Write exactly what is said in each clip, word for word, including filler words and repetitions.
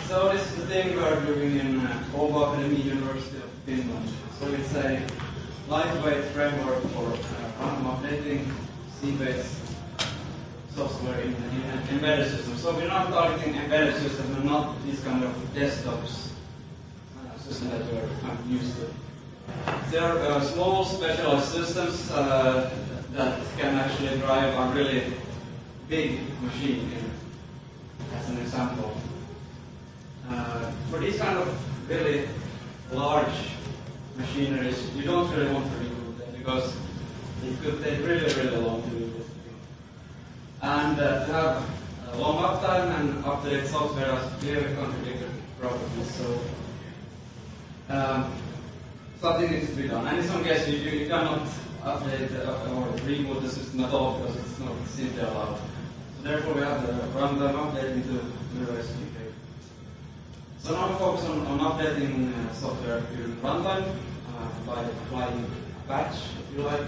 So this is the thing we are doing in uh, Åbo Academy, University of Finland. So it's a lightweight framework for uh, random updating C-based software in, in an embedded system. So we're not targeting embedded systems and not these kind of desktops uh, system that we're kind of used to. They are uh, small specialized systems uh, that can actually drive a really big machine, in, as an example. Uh, for these kind of really large machineries, you don't really want to reboot them because it could take really, really long to reboot them. And uh, to have uh, long uptime and up-to-date software has clearly contradictory properties. So um, something needs to be done. And in some cases, you, you cannot update uh, or reboot the system at all because it's not simply allowed. So therefore, we have the runtime updating to the S D K. So now we focus on, on updating uh, software during runtime uh, by applying a patch, if you like.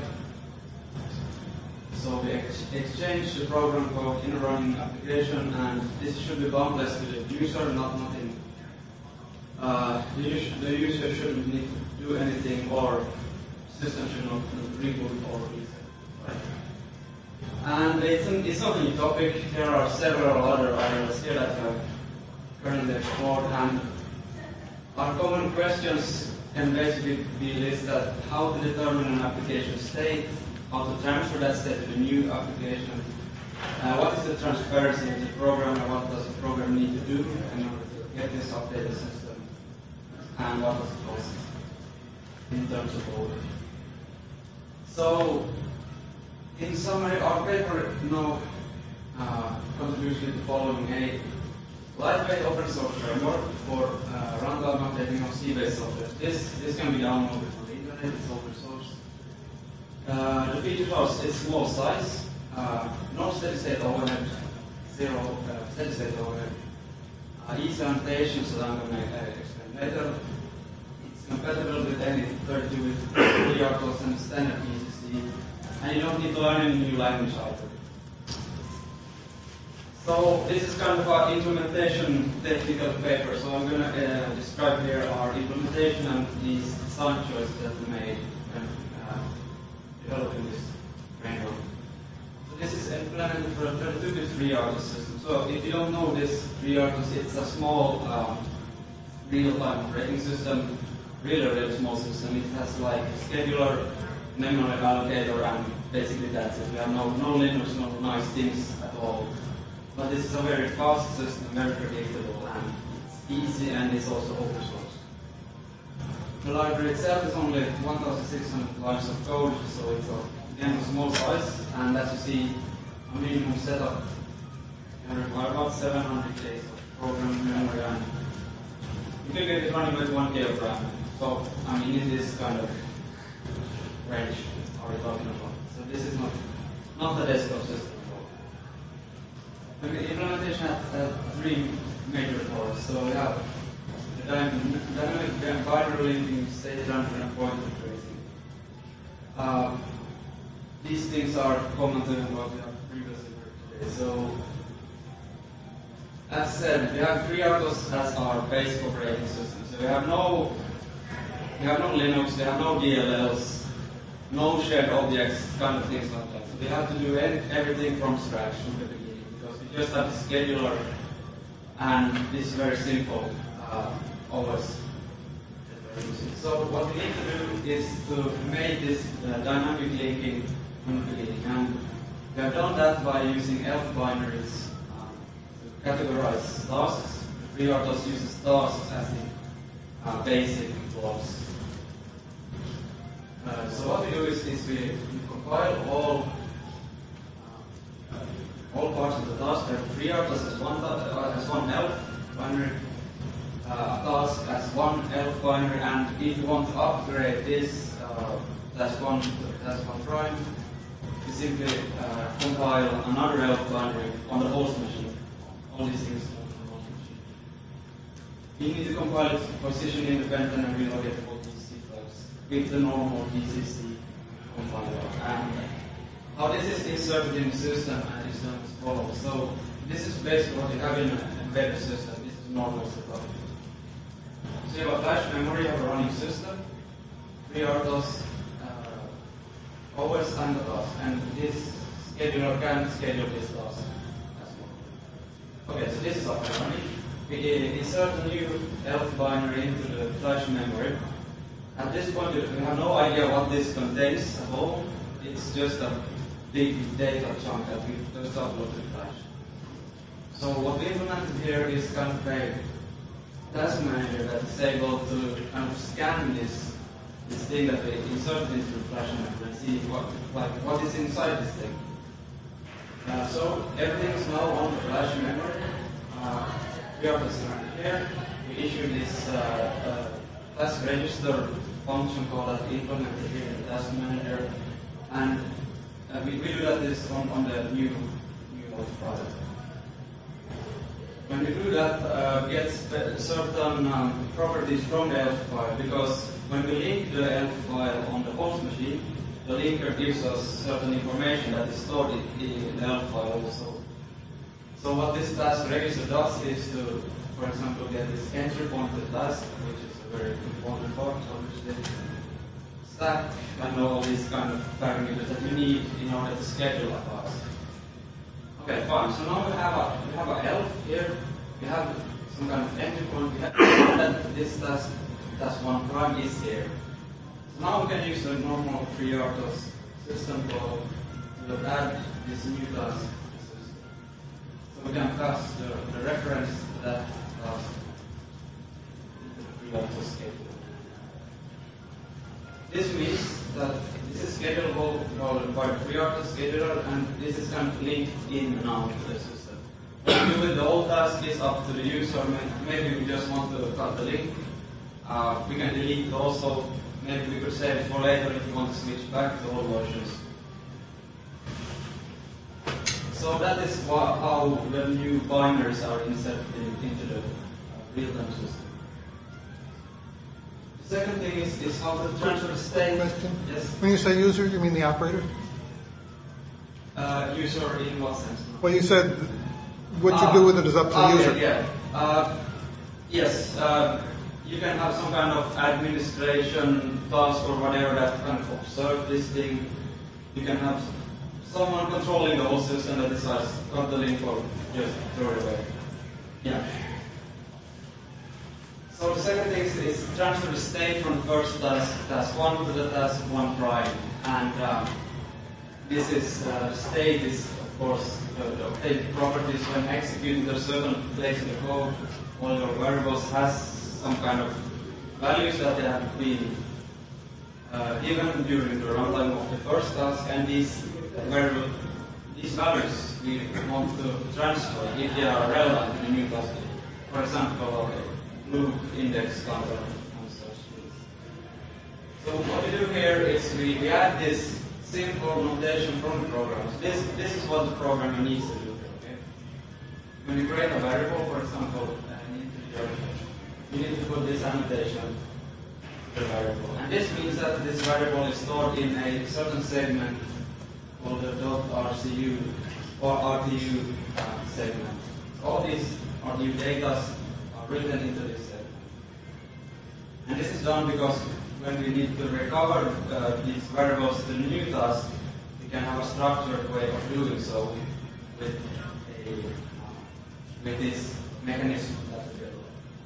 So we ex exchange the program code in a running application, and this should be boundless to the user, not nothing. Uh, the, us the user shouldn't need to do anything, or system should not reboot or reset. Right? And it's, an, it's not a new topic. There are several other areas here that have currently explored, and our common questions can basically be listed as how to determine an application state, how to transfer that state to the new application, uh, what is the transparency of the program, and what does the program need to do in order to get this updated system, and what does it cost in terms of order. So, in summary, our paper now uh, contributes to the following: a lightweight open source framework for uh, runtime updating of C-based software. This this can be downloaded from the internet. It's open source. Uh, the feature house is small size, uh, no steady-state overhead, zero uh, steady-state overhead, uh, easy annotations that I'm going to uh, explain later. It's compatible with any thirty-two bit FreeRTOS and standard P C C, and you don't need to learn any new language either. So this is kind of our implementation technical paper. So I'm going to uh, describe here our implementation and these design choices that we made when uh, developing this framework. So this is implemented for a thirty-two bit FreeRTOS system. So if you don't know this, FreeRTOS, it's a small um, real-time operating system, really, really small system. It has like a scheduler, memory allocator, and basically that's it. We have no, no Linux, no nice things at all. But this is a very fast system, very predictable, and it's easy, and it's also open source. The library itself is only one thousand six hundred lines of code, so it's a, again a small size, and as you see, a minimum setup can require about seven hundred K of program memory, and you can get it running with one K of RAM. So, I mean, in this kind of range are we talking about. So this is not, not a desktop system. The implementation has uh, three major parts. So we have the dynamic binary linking, state transfer, and pointer tracing. Uh, these things are common to what we have previously worked today. So, as said, we have FreeRTOS as our base operating system. So we have no, we have no Linux, we have no D L Ls, no shared objects, kind of things like that. So we have to do any, everything from scratch from the beginning. We just have a scheduler, and this is very simple, uh, always. So what we need to do is to make this uh, dynamic linking from the beginning, and we have done that by using ELF binaries uh, to categorize tasks. FreeRTOS uses tasks as the uh, basic blocks. Uh, so what we do is, is we, we compile all all parts of the task. FreeRTOS has one, uh, has one ELF binary, uh, a task has one ELF binary, and if you want to upgrade this, uh, that's one, that's one prime, you simply uh, compile another ELF binary on the host machine. All these things on the host machine. You need to compile it position independent and relocatable D C flags with the normal D C C compiler. And how this is inserted in the system and is done as follows. So this is basically what you have in an embedded system. This is a normal setup. So you have a flash memory, you have a running system, FreeRTOS, uh, O S and the task, and this scheduler can schedule this task as well. Okay, so this is up and running. We insert a new ELF binary into the flash memory. At this point, we have no idea what this contains at all. It's just a big data chunk that we just upload to Flash. So what we implemented here is kind of a task manager that is able to kind of scan this this thing that we inserted into the Flash memory and see what like what is inside this thing. Uh, so everything is now on the Flash memory. Uh, we are just here. We issue this uh, uh, task register function call that we implemented here in the task manager, and uh, we, we do that this on, on the new new ELF file. When we do that, uh, we get certain um, properties from the ELF file, because when we link the ELF file on the host machine, the linker gives us certain information that is stored in, in the ELF file also. So what this task register does is to, for example, get this entry pointed task, which is a very important part of the stack, and all these kind of parameters that you need in order to schedule a task. Okay, fine. So now we have a we have a ELF here. We have some kind of entry point. We have that this task task one prime is here. So now we can use the normal FreeRTOS system call to add this new task. So we can pass the, the reference to that task into the FreeRTOS schedule. This means that this is schedulable by the FreeRTOS scheduler, and this is kind of linked in now to the system. What we do with the old task is up to the user. Maybe we just want to cut the link. Uh, we can delete it also. Maybe we could save it for later if we want to switch back to old versions. So that is what, how the new binaries are inserted in, into the uh, real-time system. The second thing is, is how to transfer state. Question? Yes. When you say user, you mean the operator? Uh, user in what sense? Well, you said what you uh, do with it is up to the okay, user. Yeah. Uh, yes. Uh, you can have some kind of administration task or whatever that kind of observe this thing. You can have someone controlling the whole system that decides cut the link or just throw it away. Yeah. So the second thing is, is transfer the state from the first task, task one, to the task one prime. And um, this is, uh, state is, of course, the, the obtained properties when executing a certain place in the code. All your variables has some kind of values that they have been uh, given during the runtime of the first task, and these variable, these values we want to transfer if they are relevant in the new task. For example, a loop index counter and such things. So what we do here is we, we add this simple notation from the program. So this this is what the programmer needs to do. Okay? When you create a variable, for example, an integer, you need to put this annotation to the variable. And this means that this variable is stored in a certain segment called the .rcu or R T U uh, segment. So all these R T U data are written into this segment. And this is done because when we need to recover uh, these variables to the new task, we can have a structured way of doing so with, a, uh, with this mechanism that we built.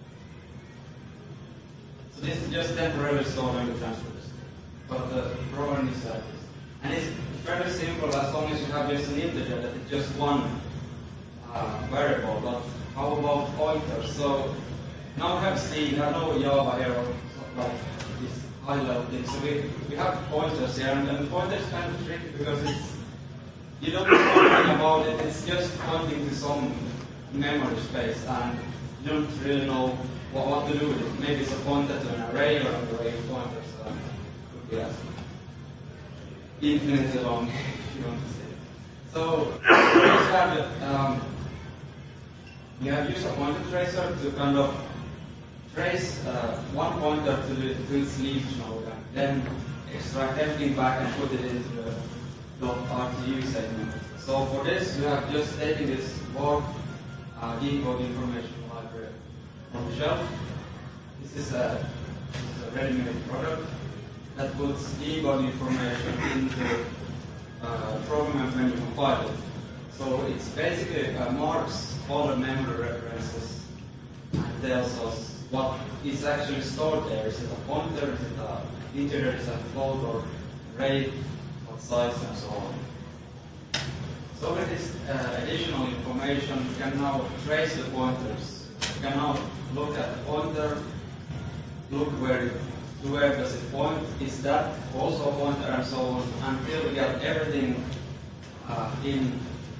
So this is just temporarily stored when we transfer this. But the program is like this. And it's very simple as long as you have just an integer that is just one uh, variable. But how about pointers? So now we have C, we have no Java here or like this high level thing. So we, we have pointers here, and, and pointers is kind of tricky because it's you don't know anything about it. It's just pointing to some memory space, and you don't really know what, what to do with it. Maybe it's a pointer to an array or an array of pointers. So it could be as infinitely long, if you want to say. So we just have it. Um, we have used a pointer tracer to kind of trace uh, one pointer to, the, to its leaf node, and then extract everything back and put it into the .rtu segment. So for this, we have just taken this var uh, decode information library shelf. This is a, this is a ready-made product that puts debug information into uh, program when you compile it. So it's basically uh, marks all the memory references and tells us what is actually stored there. Is it a pointer, is it an integer, is it a float or array, what size, and so on. So with this uh, additional information, you can now trace the pointers. You can now look at the pointer, look where it, to where does it point, is that also a pointer, and so on, until we get everything uh, in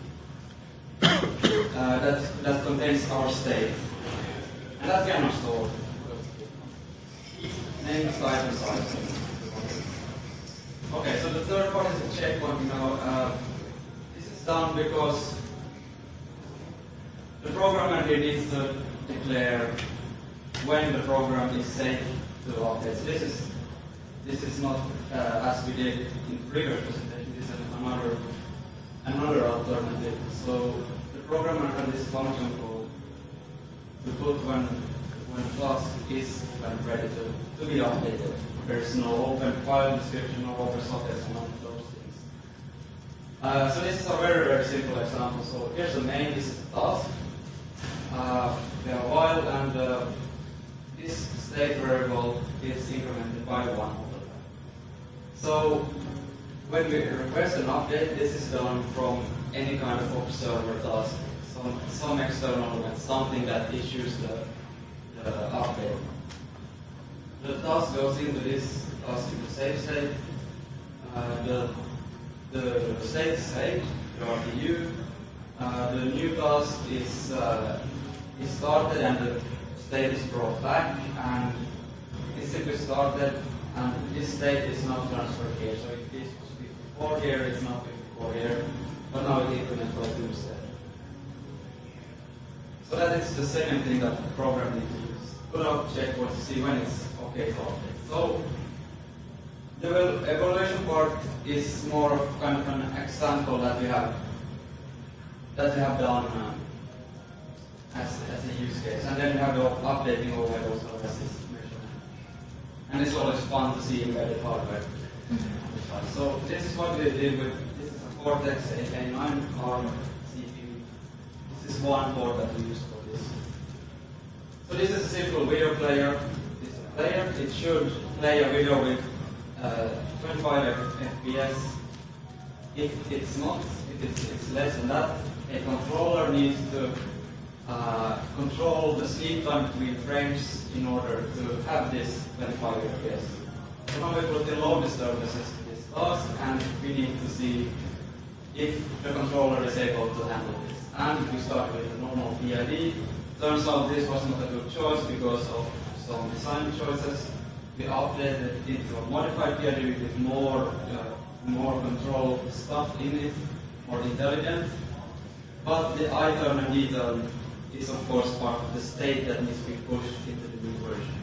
uh, that, that contains our state. And that can be stored. Name, size, and size. Okay, so the third part is a checkpoint. You know, uh, this is done because the programmer here needs to declare when the program is safe to update. So this is this is not uh, as we did in the previous presentation. This is another another alternative. So the programmer has this function called to put when when class is when ready to, to be updated. There is no open file description, no open sockets, none of those things. Uh, so this is a very very simple example. So here's the main. This is the task. Uh, we have a while, and uh, this state variable is incremented by one all the time. So when we request an update, this is done from any kind of observer task, some, some external event, something that issues the, the update. The task goes into this task in the save state. Uh, the, the state is saved, the R T U. Uh, the new task is, uh, is started and the state is brought back, and it's simply started, and this state is now transferred here. So if this was before here, it's not before here, but now it increments by two instead. So that is the second thing that the program needs to use. Put out checkpoints to see when it's okay to update. So the evaluation part is more of kind of an example that we have that we have done uh, as, as a use case, and then we have the updating overhead also as this measurement. And it's always fun to see embedded hardware. Mm-hmm. So this is what we did with this is a Cortex A K nine ARM C P U. This is one port that we use for this. So this is a simple video player. This is a player. It should play a video with uh, twenty-five F P S. If it's not, if it's, it's less than that, a controller needs to uh, control the sleep time between frames in order to have this twenty-five F P S. So now we put the low disturbances to this task, and we need to see if the controller is able to handle this. And we start with the normal P I D. Turns out this was not a good choice because of some design choices. We updated it into a modified P I D with more, uh, more control stuff in it, more intelligent. But the I turn and D turn is of course part of the state that needs to be pushed into the new version.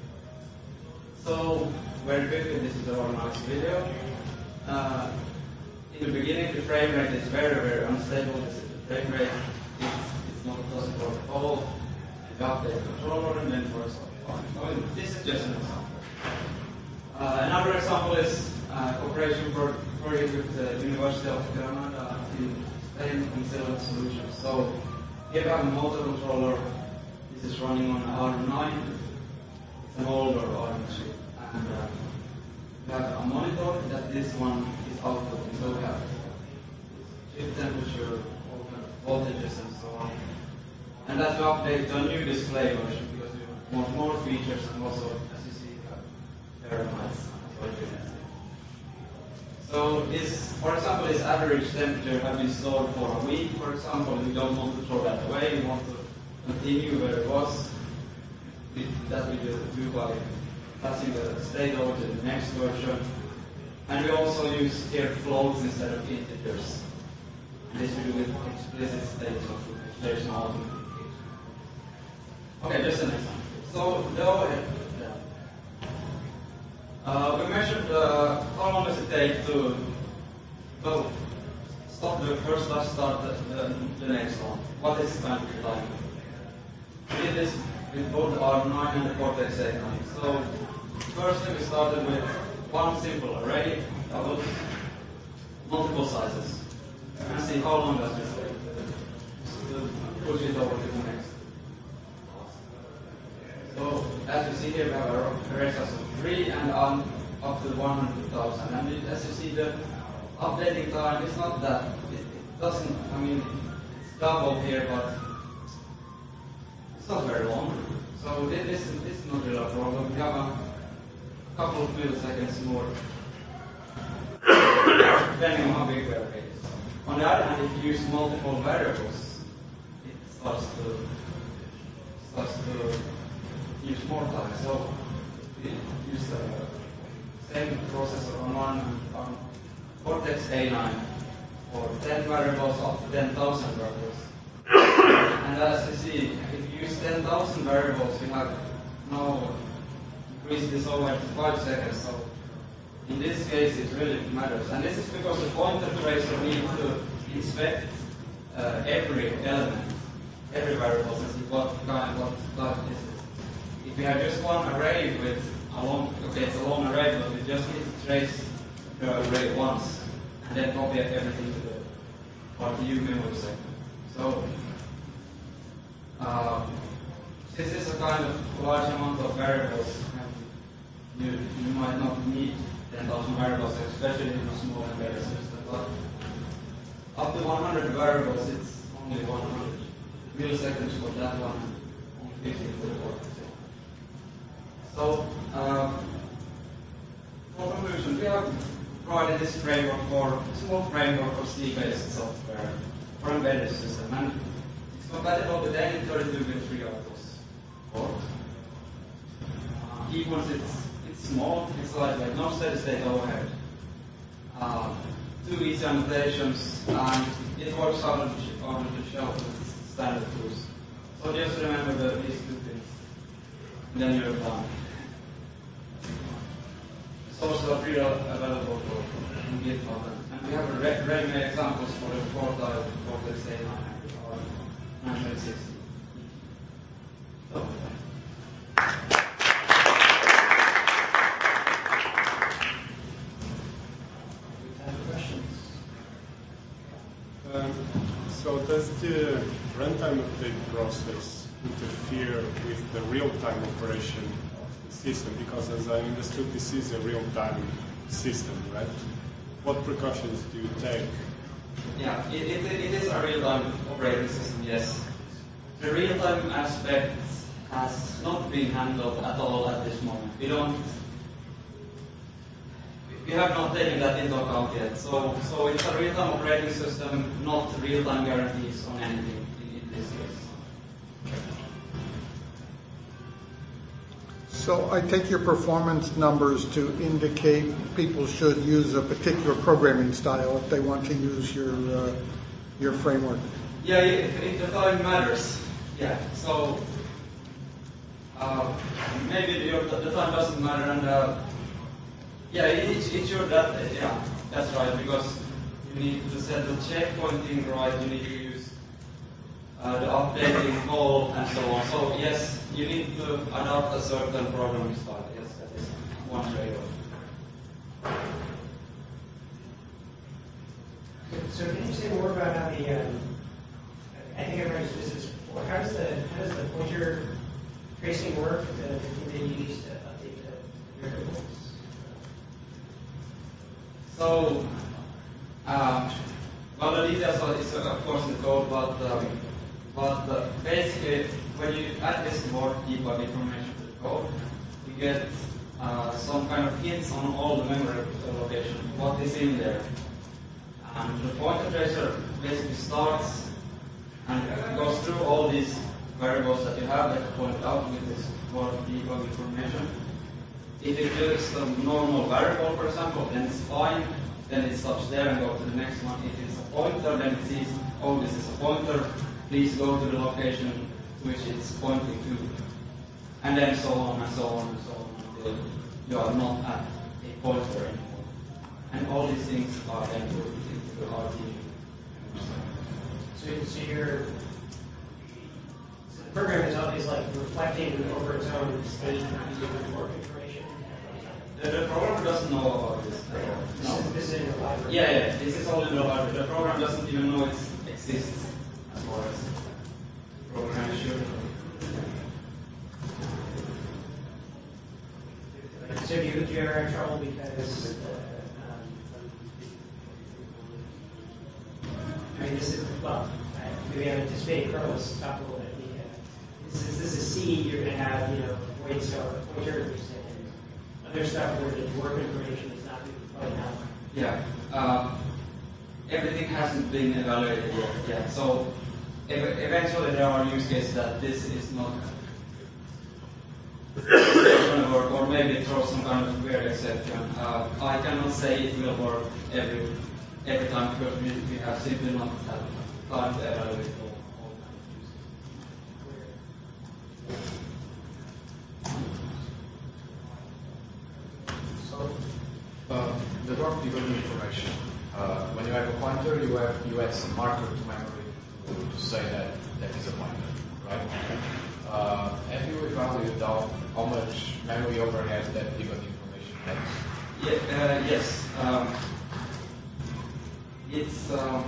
So very quickly, this is a very nice video. Uh, in the beginning, the frame rate is very, very unstable. This is the frame rate. It's, it's not possible at all. You update the controller and then it works fine. So this is just an example. Uh, another example is uh, cooperation project with the University of Granada in Spain and Silent Solutions. So here we have a motor controller. This is running on ARM nine. It's an older ARM chip. And uh, we have a monitor that this one is outputting. So we have chip temperature, all kind of voltages and so on. And that we update to a new display version because we want more features, and also, as you see, Fahrenheit. So this, for example, this average temperature has been stored for a week, for example. We don't want to throw that away. We want to continue where it was. We, that we do by passing the state over to the next version. And we also use here floats instead of integers. And this we do with explicit states of there's no ultimate. Okay, just an example. So the overhead. Uh, we measured uh, how long does it take to well, stop the first touch, start the, the, the next one. What is time to time? We did this with both both the R nine and the Cortex A nine. So firstly, we started with one simple array that was multiple sizes, and see how long does this take. To push it over to the next. So as you see here, we have an array size of three and um, up to one hundred thousand. And it, as you see, the updating time is not that. It, it doesn't. I mean, it's double here, but it's not very long. So this, this, is, this is not really a problem. We have a couple of milliseconds more, depending on how big the array is. On the other hand, if you use multiple variables, it starts to starts to use more time. So we use the same processor on one on Cortex A nine for ten variables up to ten thousand variables. And as you see, if you use ten thousand variables, you have now increased this over to five seconds. So in this case, it really matters. And this is because the pointer tracer needs to inspect uh, every element, every variable, and see what kind, what type is it. If we have just one array with a long, okay, it's a long array, but we just need to trace the array once, and then copy everything to the R T U memory segment. So uh, this is a kind of large amount of variables, and you, you might not need ten thousand variables, especially in a small embedded system. But up to one hundred variables, it's only one hundred milliseconds for that one, only fifty for the Cortex. So, uh, for conclusion, we have provided this framework for small framework for C-based software for embedded system, and it's compatible with any thirty-two bit three outputs port. Uh, even if it's it's small, it's lightweight, no steady state overhead. Uh, two easy annotations, and it works out of the, out of the shelf with standard tools. So just remember the, these two things, and then you're done. Sources are freely available for GitHub, and we have ready-made examples for the four-type Cortex A nine or nine twenty sixty. So. Um, so does the runtime update process interfere with the real-time operation of the system? Because as I understood, this is a real-time system, right? What precautions do you take? Yeah, it, it, it is a real-time operating system, yes. The real-time aspect has not been handled at all at this moment. We don't We have not taken that into account yet. So, so it's a real-time operating system, not real-time guarantees on anything in, in this case. So I take your performance numbers to indicate people should use a particular programming style if they want to use your uh, your framework. Yeah, if, if the time matters. Yeah. So uh, maybe the, the time doesn't matter, and uh, yeah, it, it's sure that yeah, that's right, because you need to set the checkpointing right. You need to use uh, the updating call and so on. So yes, you need to adopt a certain programming style. Yes, that is one trade-off. So can you say more about how the, um, I think I've mentioned this before, how does the, how does the pointer tracing work, the, the thing that you use to update the variables? So, um, well, the details is of course in the code, but, um, but uh, basically when you add this more debug information to the code, you get uh, some kind of hints on all the memory location, what is in there. And the pointer tracer basically starts and goes through all these variables that you have that you point out with this more debug information. If it is a normal variable, for example, then it's fine. Then it stops there and goes to the next one. If it's a pointer, then it sees, oh, this is a pointer. Please go to the location to which it's pointing to. And then so on and so on and so on until you are not at a pointer anymore. And all these things are then put into the R T U. So, so you're, so program is always like reflecting over its own state and using work information. The, the program doesn't know about this. This, No. is, this is in the library. Yeah, yeah, this is all in the library. The program doesn't even know it exists as far as the program is sure. So do you, do you ever have trouble because, uh, um, I mean, this is, well, I- maybe I'm anticipating Carlos talk a little bit. The, uh, This is, this is C, you're going to have, you know, voids or pointers and other stuff where the work information is not really out. Yeah. Uh, everything hasn't been evaluated yet. Yeah. So ev- eventually there are use cases that this is not or, or maybe throw some kind of weird exception. Uh, I cannot say it will work every every time because we, we have simply not had time to evaluate all, all So, uh, the drop debugging information. Uh, when you have a pointer, you have you add some marker to memory to, to say that that is a pointer, right? Uh, have you evaluated how, how much memory overhead that debugging information has? Yeah, uh, yes. Um, it's um,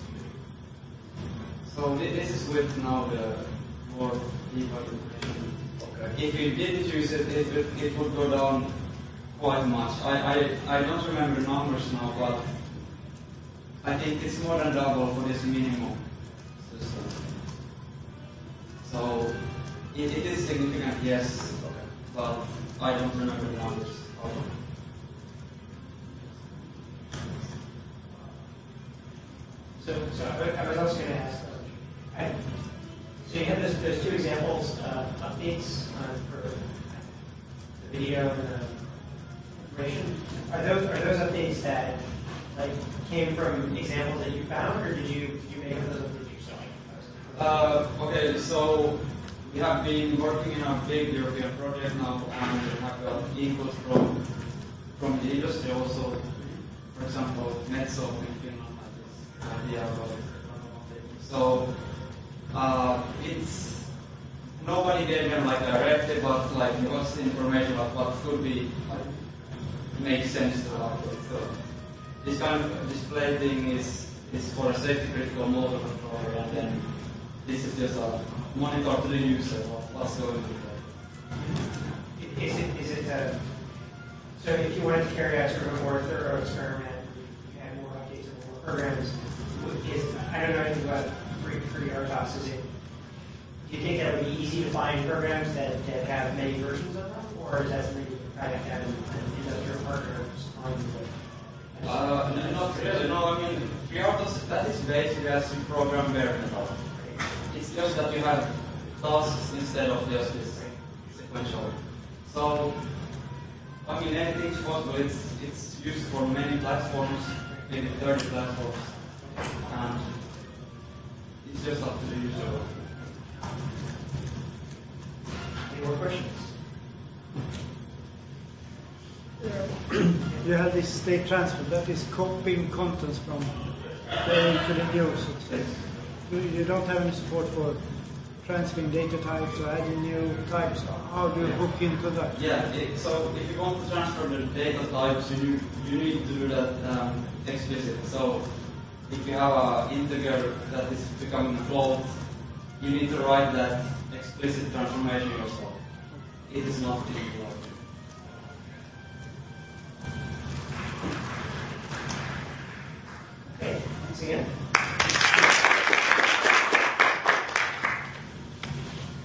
so thi- this is with now the more debug information. Okay. If you didn't use it, it would, it would go down quite much. I, I, I don't remember numbers now, but I think it's more than double for this minimum system. So it, it is significant, yes, Okay. but I don't remember the numbers. So, so I, I was also going to ask, uh, I, so you have those, those two examples of updates uh, for the video and the information. Are those are those updates that like came from examples that you found, or did you did you make those updates yourself? Uh, okay, so we have been working in a big European project now, and we have got input from from the industry also. For example, Metso in Finland has this idea about it. So uh, it's nobody gave them like directly, but like what's the information about what could be like makes sense to update. So this kind of display thing is is for a safety critical motor controller, and then this is just a monitor to the user of what's going on there. Is it is it uh, so if you wanted to carry out sort of a more thorough experiment, you had more updates and more programs. Is, I don't know anything about free free R T O S. Is it? Do you think that would be easy to find programs that, that have many versions of them, or is that something you kind of have an, an industrial partner on? The, Uh, no, not really. No, I mean, FreeRTOS, that is basically as you program bare metal. It's just that you have tasks instead of just this sequential. So, I mean, anything's possible. It's it's used for many platforms, maybe thirty platforms, and it's just up to the user. Any more questions? You have this state transfer, that is copying contents from the A to the new, so to say. You you don't have any support for transferring data types or adding new types. How do you hook into that? Yeah, it, so if you want to transfer the data types, you, you need to do that um, explicit. So if you have an integer that is becoming a float, you need to write that explicit transformation yourself. It is not in the logic. Okay, thanks again.